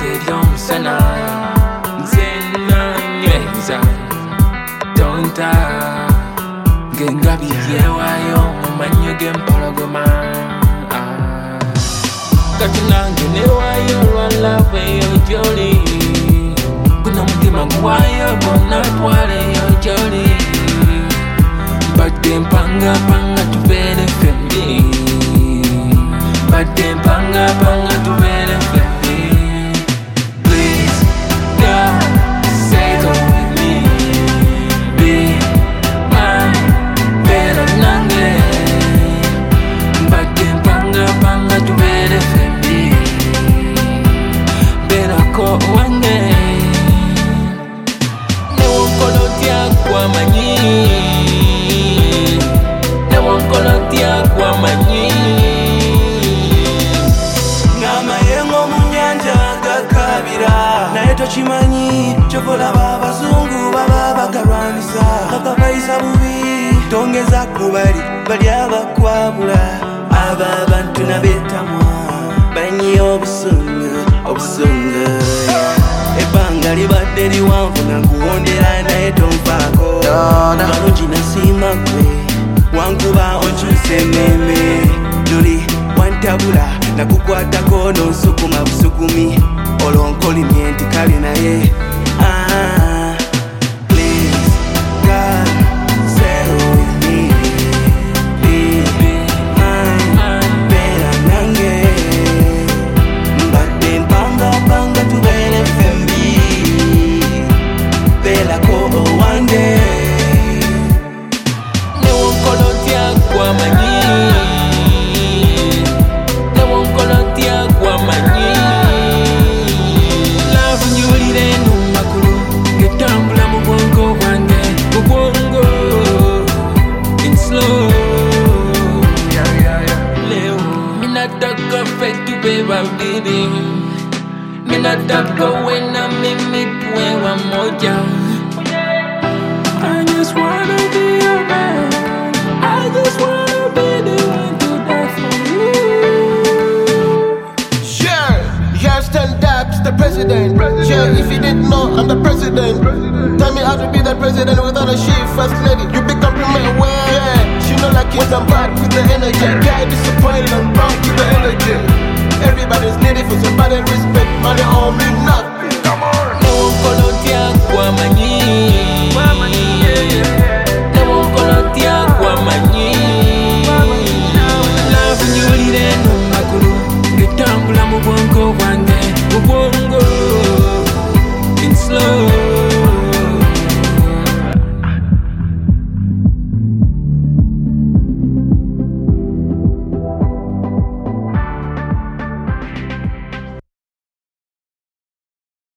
Don't sana Zena nyeza Don't Genga biyewa yo Manyo gempologoma Katina genewa yo Rwala we yo jolly Kuna mutima guwayo Bona twale yo jolly Bade mpanga panga tubele fembi Bade mpanga panga tubele fembi Please, God, settle with me Be mine, better nange Bade mpanga panga tubele fembi Better ko wange Newo kolotia kwa manyi Chimanyi chokola babazungu baba bakarwanisa bakabayisa bubi tongeza kubali bali abakwabula aba bantu nabetamwa banyi obusungu ebanga libadde liwanvu nanguwondera naye tonfaako malungi nasima gwe wankuba onkyuse meme luli wantabula nakukwatako nonsukuma busukumi olonkolimye nti kali naye Please, God, settle with me Be mine, better nange Mbadde mpanga panga tubele fembi Bela ko owange Newonkolotia kwa manyi Baby, me nataka wena mimi tuwe wamoja. I just wanna be your man. I just wanna be the one to die for you. Sure, yeah, stand up, the president. Sure, if you didn't know, I'm the president. Tell me how to be the president without a she first lady. You be compliment well, yeah. She know like it when I'm back with the energy. Guy disappointed, I'm back with the energy. Everybody's needed for somebody respect, money on me.